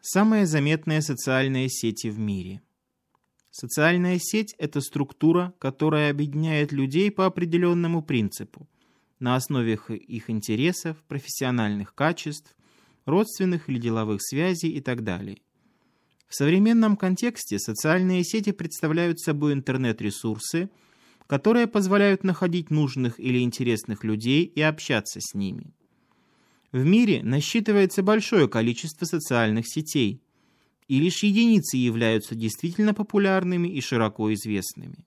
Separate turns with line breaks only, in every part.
Самые заметные социальные сети в мире. Социальная сеть – это структура, которая объединяет людей по определенному принципу, на основе их интересов, профессиональных качеств, родственных или деловых связей и так далее. В современном контексте социальные сети представляют собой интернет-ресурсы, которые позволяют находить нужных или интересных людей и общаться с ними. В мире насчитывается большое количество социальных сетей, и лишь единицы являются действительно популярными и широко известными.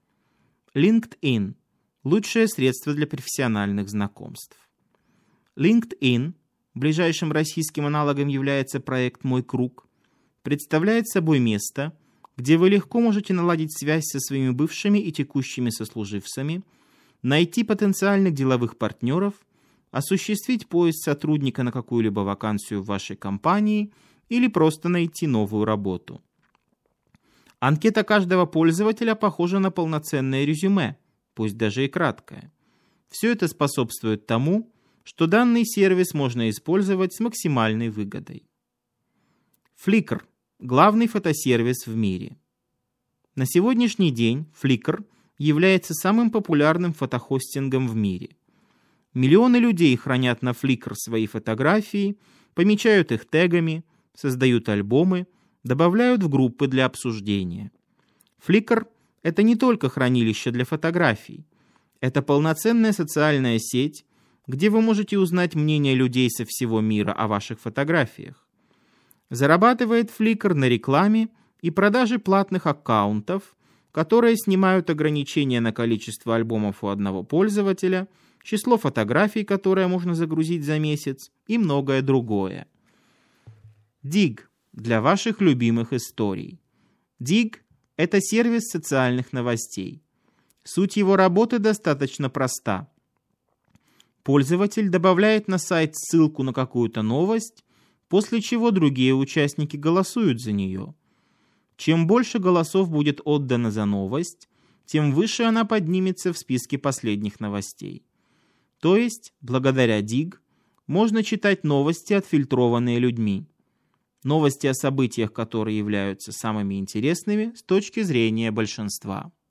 LinkedIn – лучшее средство для профессиональных знакомств. LinkedIn, ближайшим российским аналогом является проект «Мой круг», представляет собой место, где вы легко можете наладить связь со своими бывшими и текущими сослуживцами, найти потенциальных деловых партнеров, осуществить поиск сотрудника на какую-либо вакансию в вашей компании или просто найти новую работу. Анкета каждого пользователя похожа на полноценное резюме, пусть даже и краткое. Все это способствует тому, что данный сервис можно использовать с максимальной выгодой. Flickr – главный фотосервис в мире. На сегодняшний день Flickr является самым популярным фотохостингом в мире. Миллионы людей хранят на Flickr свои фотографии, помечают их тегами, создают альбомы, добавляют в группы для обсуждения. Flickr – это не только хранилище для фотографий. Это полноценная социальная сеть, где вы можете узнать мнение людей со всего мира о ваших фотографиях. Зарабатывает Flickr на рекламе и продаже платных аккаунтов, которые снимают ограничения на количество альбомов у одного пользователя, число фотографий, которые можно загрузить за месяц, и многое другое. Digg для ваших любимых историй. Digg – это сервис социальных новостей. Суть его работы достаточно проста. Пользователь добавляет на сайт ссылку на какую-то новость, после чего другие участники голосуют за нее. Чем больше голосов будет отдано за новость, тем выше она поднимется в списке последних новостей. То есть, благодаря Digg, можно читать новости, отфильтрованные людьми. Новости о событиях, которые являются самыми интересными с точки зрения большинства.